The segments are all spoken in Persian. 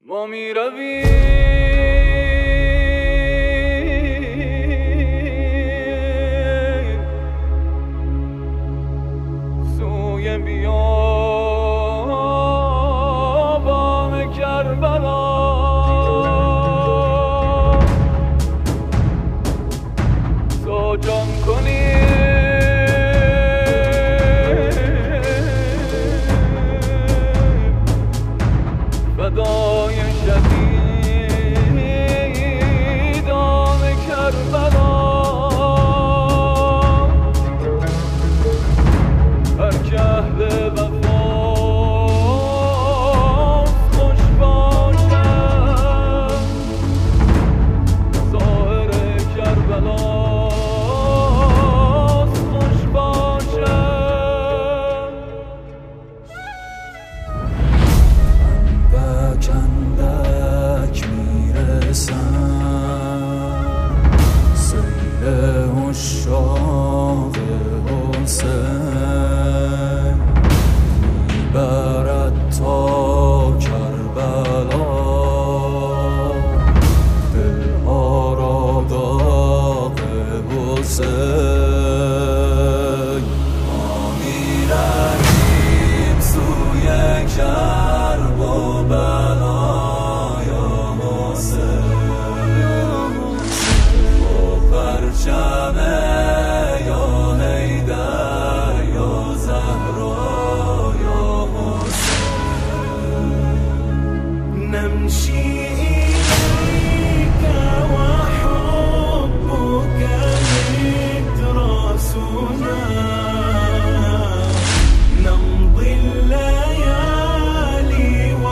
ما می رویم سوی بیابان کربلا، تا جان کنیم فدای شهیدان کربلا. هر که اهل وفاست خوش باشد، ظاهر کربلاست خوش باشد. اندک اندک میرسم سیل عشاق حسین، میبرد تا کربلا دلها را داغ حسین. ما میرویم سوی کرب و بلا یا حسین، با پرچم یا حیدر یا زهرا یا حسین. نمشي إليك وحبك مدرسنا، نمضي الليالي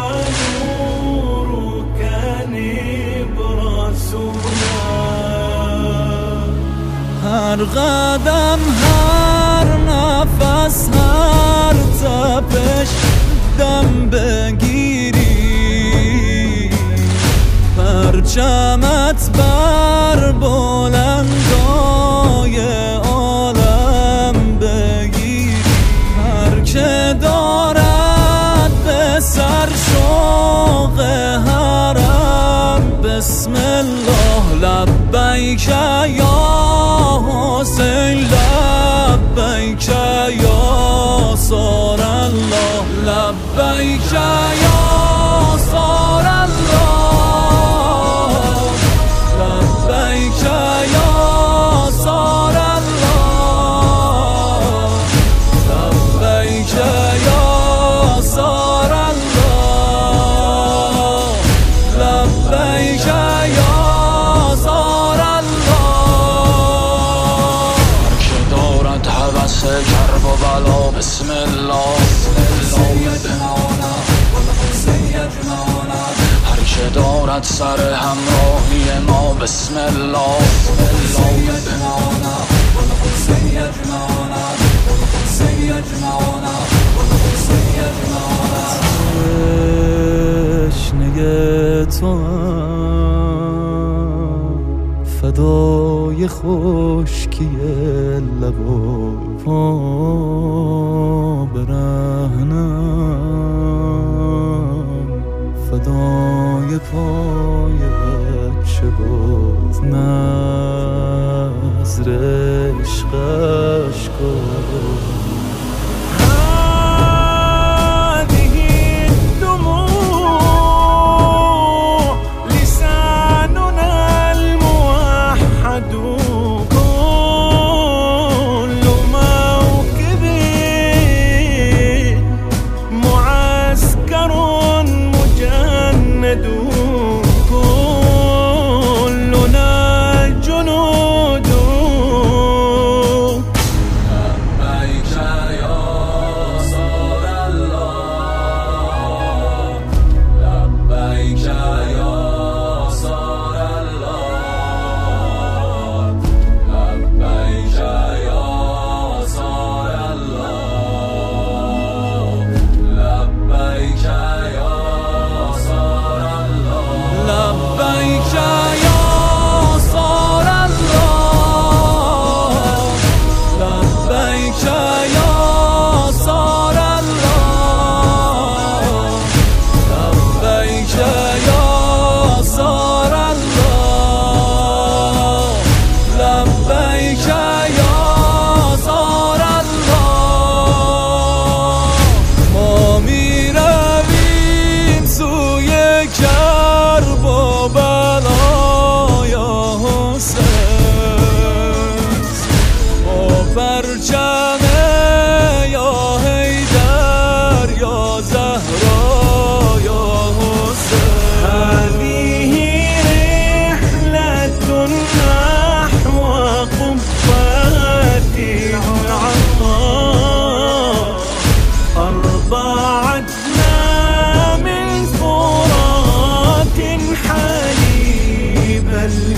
ونورك نبرسنا. هر قدم هر نفس هر تپش دم بگیری، پرچمت بر بلندای عالم بگیری. هر که دارد به سر شوق حرم بسم الله لبیک یا حسین، لبیک یا صار الله، لبیک یا صار الله، لبیک یا صار الله، لبیک یا صار الله، لبیک یا صار الله. هر که دارد هوس کرب و بلا بسم الله، هر که دارد سر همراهی ما بسم الله، تشنه تو فدای خشکی لب و پا برهنم، فدای پای بچه باز نظر عشقش کن. لبیک وعدنا من فرات حليب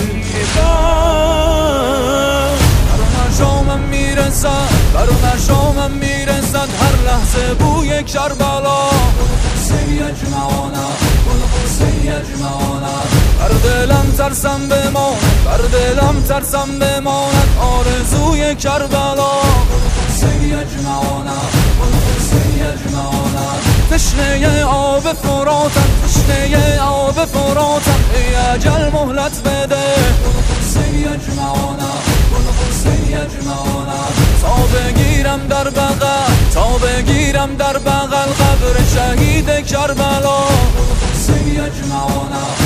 الهباب. برنا شامم میرسد، برنا شامم میرسد هر لحظه بوی کربلا. حسین یجمعانا، حسین یجمعانا. بر دلم ترسم بماند، بر دلم ترسم بماند آرزوی کربلا. حسین یجمعانا، حسین یجمعانا. تشنه آب فراتم، تشنه آب فراتم، ای اجل مهلت بده. حسین یجمعانا، حسین یجمعانا. تا بگیرم در بغل، تا بگیرم در بغل قبر شهید کربلا. حسین یجمعانا.